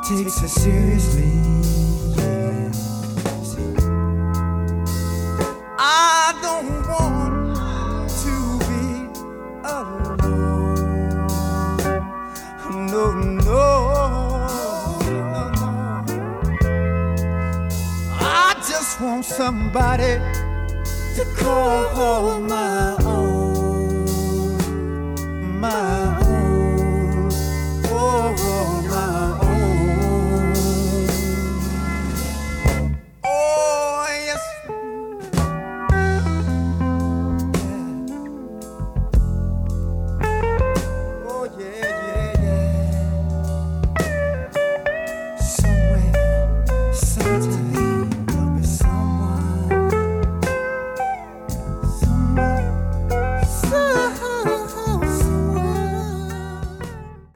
takes it seriously. I don't want to be alone. No, no, no, no. I just want somebody to call my own, my